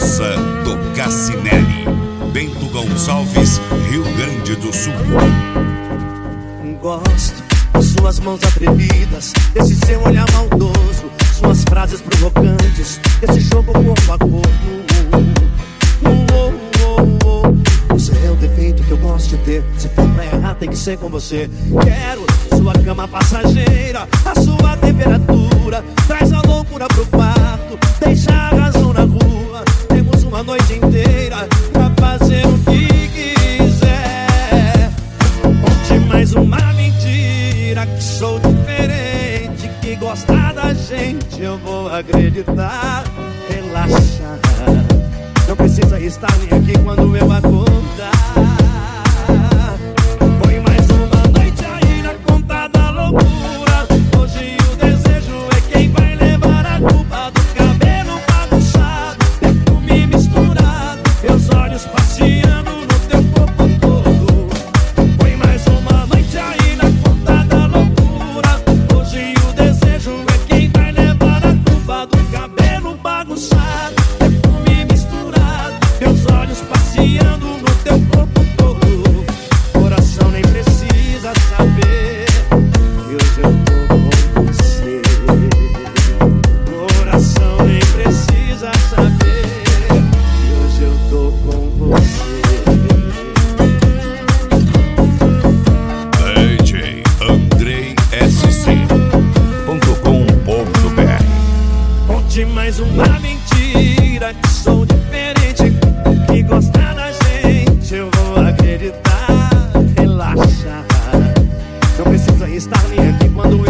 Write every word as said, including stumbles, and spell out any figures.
Praça do Cassinelli, Bento Gonçalves, Rio Grande do Sul. Gosto de suas mãos atrevidas, desse seu olhar maldoso, suas frases provocantes, desse jogo corpo a corpo. O seu defeito que eu gosto de ter, se for pra errar tem que ser com você. Quero sua cama passageira, a sua temperatura, traz a loucura pro quarto, deixa a razão na rua. Temos uma noite inteira pra fazer o que quiser. Conte mais uma mentira, que sou diferente, que gostar da gente eu vou acreditar. Relaxa, não precisa estar nem aqui quando eu acordar. Põe mais uma noite aí na conta da loucura. Hoje o desejo é quem vai levar a culpa do cabelo bagunçado, perfume misturado, meus olhos passeando no teu corpo todo. Põe mais uma noite aí na conta da loucura. Hoje o desejo é quem vai levar a culpa do cabelo bagunçado, perfume misturado, meus olhos passeando no teu corpo todo. Coração nem precisa saber que hoje eu tô com você. Coração nem precisa saber que hoje eu tô com você. D J Andrei S C ponto com ponto B R. Conte mais uma mentira, que sou diferente, que gostar da gente eu vou acreditar. Relaxa, não precisa estar nem aqui quando eu